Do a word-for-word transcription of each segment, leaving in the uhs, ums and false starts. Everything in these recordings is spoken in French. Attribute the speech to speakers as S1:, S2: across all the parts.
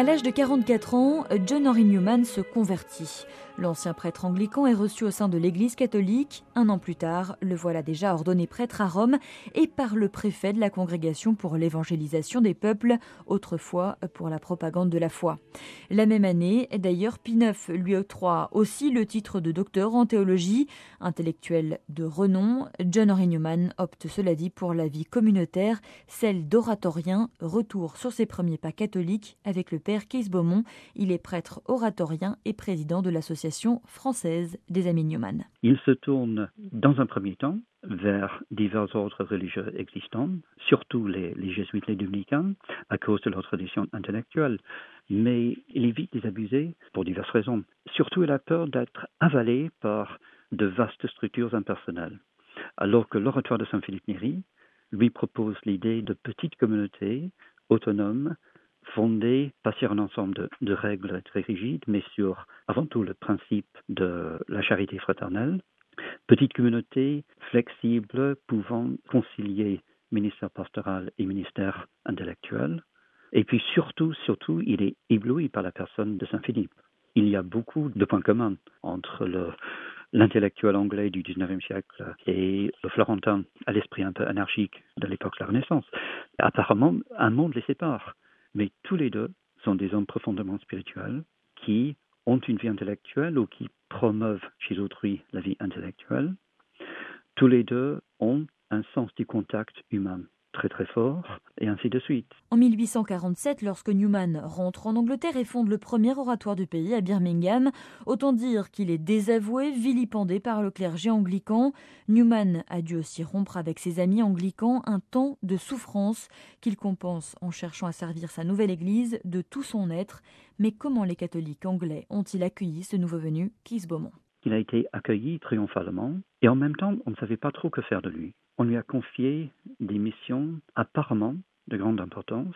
S1: À l'âge de quarante-quatre ans, John Henry Newman se convertit. L'ancien prêtre anglican est reçu au sein de l'Église catholique. Un an plus tard, le voilà déjà ordonné prêtre à Rome et par le préfet de la Congrégation pour l'évangélisation des peuples, autrefois pour la propagande de la foi. La même année, d'ailleurs, Pie neuf lui octroie aussi le titre de docteur en théologie. Intellectuel de renom, John Henry Newman opte cela dit pour la vie communautaire, celle d'oratorien, retour sur ses premiers pas catholiques avec le père Kees Beaumont. Il est prêtre oratorien et président de l'Association française des Amis Newman.
S2: Il se tourne dans un premier temps vers divers ordres religieux existants, surtout les, les jésuites, les dominicains, à cause de leur tradition intellectuelle. Mais il évite les abuser pour diverses raisons. Surtout, il a peur d'être avalé par de vastes structures impersonnelles. Alors que l'oratoire de Saint-Philippe-Néri lui propose l'idée de petites communautés autonomes, fondée pas sur un ensemble de, de règles très rigides, mais sur, avant tout, le principe de la charité fraternelle. Petite communauté flexible, pouvant concilier ministère pastoral et ministère intellectuel. Et puis surtout, surtout, il est ébloui par la personne de Saint-Philippe. Il y a beaucoup de points communs entre le, l'intellectuel anglais du dix-neuvième siècle et le florentin à l'esprit un peu anarchique de l'époque de la Renaissance. Apparemment, un monde les sépare. Mais tous les deux sont des hommes profondément spirituels qui ont une vie intellectuelle ou qui promeuvent chez autrui la vie intellectuelle. Tous les deux ont un sens du contact humain très très fort, et ainsi de suite.
S1: En mille huit cent quarante-sept, lorsque Newman rentre en Angleterre et fonde le premier oratoire du pays à Birmingham, autant dire qu'il est désavoué, vilipendé par le clergé anglican. Newman a dû aussi rompre avec ses amis anglicans un temps de souffrance qu'il compense en cherchant à servir sa nouvelle église de tout son être. Mais comment les catholiques anglais ont-ils accueilli ce nouveau venu, Kees Beaumont ?
S2: Il a été accueilli triomphalement et en même temps, on ne savait pas trop que faire de lui. On lui a confié des missions apparemment de grande importance,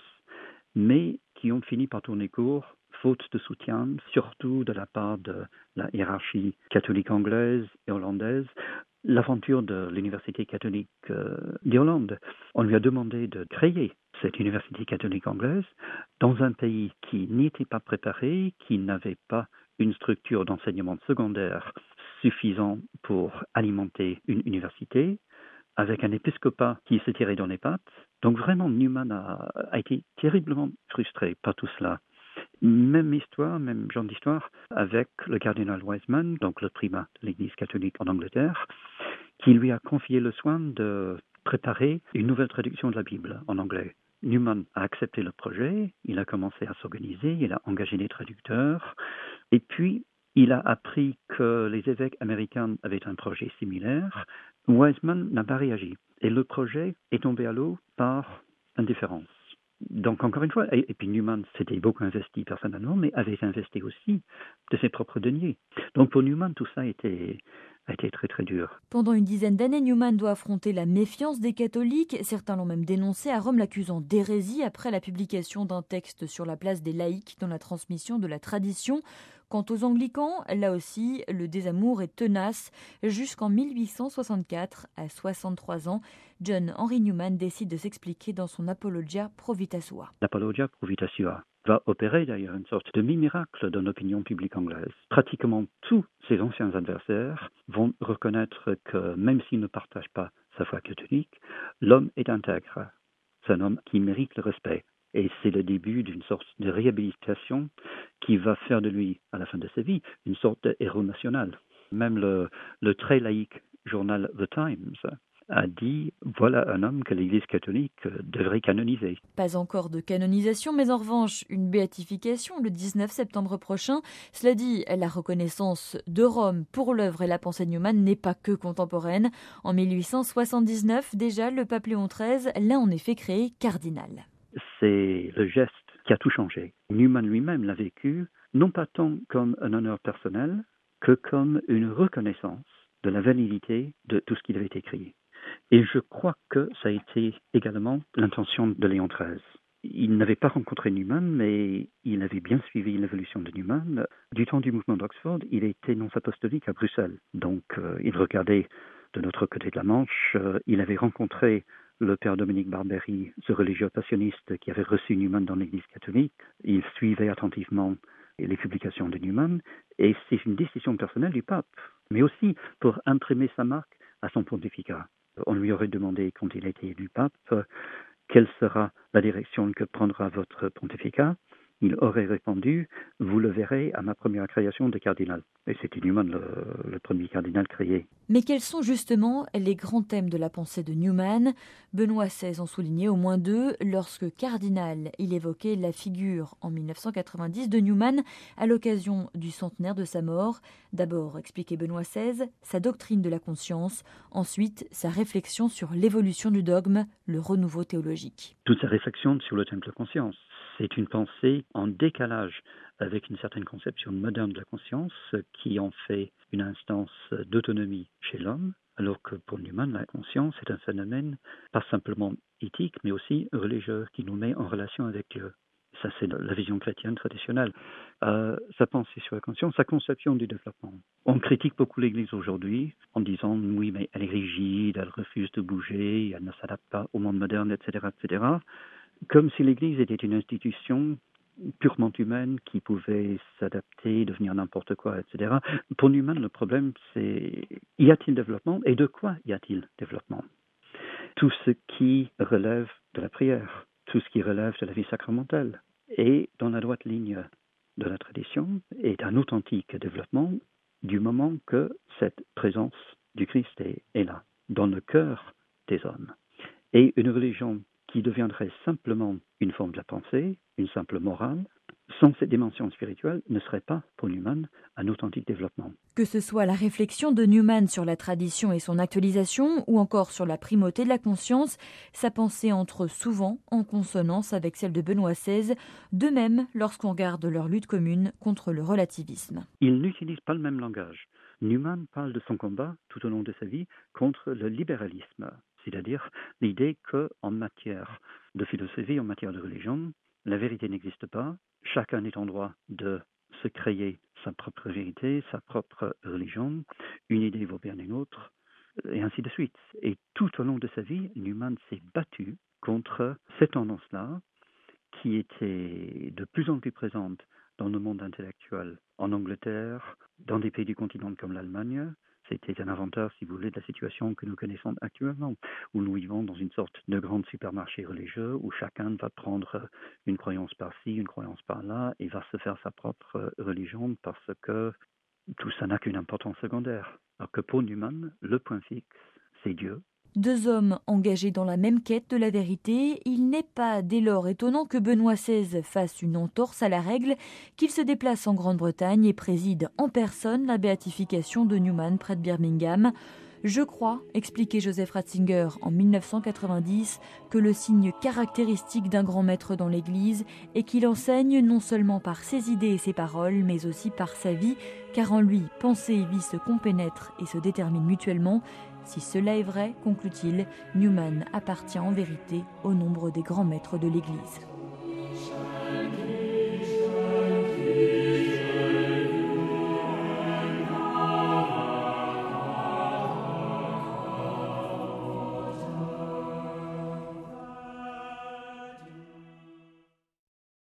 S2: mais qui ont fini par tourner court, faute de soutien, surtout de la part de la hiérarchie catholique anglaise et hollandaise. L'aventure de l'Université catholique euh, d'Irlande, on lui a demandé de créer cette université catholique anglaise dans un pays qui n'y était pas préparé, qui n'avait pas une structure d'enseignement secondaire suffisant pour alimenter une université, avec un épiscopat qui se tirait dans les pattes. Donc vraiment, Newman a, a été terriblement frustré par tout cela. Même histoire, même genre d'histoire, avec le cardinal Wiseman, donc le primat de l'Église catholique en Angleterre, qui lui a confié le soin de préparer une nouvelle traduction de la Bible en anglais. Newman a accepté le projet, il a commencé à s'organiser, il a engagé des traducteurs, et puis il a appris que les évêques américains avaient un projet similaire. Wiseman n'a pas réagi, et le projet est tombé à l'eau par indifférence. Donc encore une fois, et, et puis Newman s'était beaucoup investi personnellement, mais avait investi aussi de ses propres deniers. Donc pour Newman, tout ça était... a été très très dur.
S1: Pendant une dizaine d'années, Newman doit affronter la méfiance des catholiques. Certains l'ont même dénoncé à Rome, l'accusant d'hérésie après la publication d'un texte sur la place des laïcs dans la transmission de la tradition. Quant aux anglicans, là aussi, le désamour est tenace. Jusqu'en mille huit cent soixante-quatre, à soixante-trois ans, John Henry Newman décide de s'expliquer dans son Apologia Pro Vita Sua.
S2: L'Apologia Pro Vita Sua va opérer d'ailleurs une sorte de mi-miracle dans l'opinion publique anglaise. Pratiquement tous ses anciens adversaires vont reconnaître que même s'ils ne partagent pas sa foi catholique, l'homme est intègre. C'est un homme qui mérite le respect. Et c'est le début d'une sorte de réhabilitation qui va faire de lui, à la fin de sa vie, une sorte de héros national. Même le, le très laïque journal The Times a dit « Voilà un homme que l'Église catholique devrait canoniser ».
S1: Pas encore de canonisation, mais en revanche, une béatification le dix-neuf septembre prochain. Cela dit, la reconnaissance de Rome pour l'œuvre et la pensée de Newman n'est pas que contemporaine. En mille huit cent soixante-dix-neuf, déjà, le pape Léon treize l'a en effet créé cardinal.
S2: C'est le geste qui a tout changé. Newman lui-même l'a vécu, non pas tant comme un honneur personnel, que comme une reconnaissance de la validité de tout ce qu'il avait écrit. Et je crois que ça a été également l'intention de Léon treize. Il n'avait pas rencontré Newman, mais il avait bien suivi l'évolution de Newman. Du temps du mouvement d'Oxford, il était nonce apostolique à Bruxelles. Donc euh, il regardait de notre côté de la Manche. Euh, il avait rencontré le père Dominique Barberi, ce religieux passionniste qui avait reçu Newman dans l'Église catholique, il suivait attentivement les publications de Newman, et c'est une décision personnelle du pape, mais aussi pour imprimer sa marque à son pontificat. On lui aurait demandé, quand il a été élu pape, quelle sera la direction que prendra votre pontificat. Il aurait répondu, vous le verrez à ma première création de cardinal. Et c'était Newman le, le premier cardinal créé.
S1: Mais quels sont justement les grands thèmes de la pensée de Newman ? Benoît seize en soulignait au moins deux. Lorsque cardinal, il évoquait la figure en dix-neuf cent quatre-vingt-dix de Newman à l'occasion du centenaire de sa mort. D'abord, expliquait Benoît seize, sa doctrine de la conscience. Ensuite, sa réflexion sur l'évolution du dogme, le renouveau théologique.
S2: Toute sa réflexion sur le thème de la conscience. C'est une pensée en décalage avec une certaine conception moderne de la conscience qui en fait une instance d'autonomie chez l'homme, alors que pour Newman, la conscience est un phénomène pas simplement éthique, mais aussi religieux, qui nous met en relation avec Dieu. Ça, c'est la vision chrétienne traditionnelle. Euh, sa pensée sur la conscience, sa conception du développement. On critique beaucoup l'Église aujourd'hui en disant, oui, mais elle est rigide, elle refuse de bouger, elle ne s'adapte pas au monde moderne, et cetera, et cetera, comme si l'Église était une institution purement humaine qui pouvait s'adapter, devenir n'importe quoi, et cetera. Pour Newman, le problème, c'est y a-t-il développement et de quoi y a-t-il développement ? Tout ce qui relève de la prière, tout ce qui relève de la vie sacramentelle est dans la droite ligne de la tradition et d'un authentique développement du moment que cette présence du Christ est, est là, dans le cœur des hommes. Et une religion qui deviendrait simplement une forme de la pensée, une simple morale, sans cette dimension spirituelle, ne serait pas, pour Newman, un authentique développement.
S1: Que ce soit la réflexion de Newman sur la tradition et son actualisation, ou encore sur la primauté de la conscience, sa pensée entre souvent en consonance avec celle de Benoît seize, de même lorsqu'on regarde leur lutte commune contre le relativisme.
S2: Ils n'utilisent pas le même langage. Newman parle de son combat, tout au long de sa vie, contre le libéralisme, c'est-à-dire l'idée qu'en matière de philosophie, en matière de religion, la vérité n'existe pas, chacun est en droit de se créer sa propre vérité, sa propre religion, une idée vaut bien une autre, et ainsi de suite. Et tout au long de sa vie, Newman s'est battu contre cette tendance-là, qui était de plus en plus présente dans le monde intellectuel en Angleterre, dans des pays du continent comme l'Allemagne. C'était un inventeur, si vous voulez, de la situation que nous connaissons actuellement, où nous vivons dans une sorte de grand supermarché religieux, où chacun va prendre une croyance par-ci, une croyance par-là, et va se faire sa propre religion parce que tout ça n'a qu'une importance secondaire. Alors que pour Newman, le point fixe, c'est Dieu.
S1: Deux hommes engagés dans la même quête de la vérité, il n'est pas dès lors étonnant que Benoît seize fasse une entorse à la règle, qu'il se déplace en Grande-Bretagne et préside en personne la béatification de Newman près de Birmingham. Je crois, expliquait Joseph Ratzinger en dix-neuf cent quatre-vingt-dix, que le signe caractéristique d'un grand maître dans l'Église est qu'il enseigne non seulement par ses idées et ses paroles, mais aussi par sa vie, car en lui, pensée et vie se compénètrent et se déterminent mutuellement. Si cela est vrai, conclut-il, Newman appartient en vérité au nombre des grands maîtres de l'Église.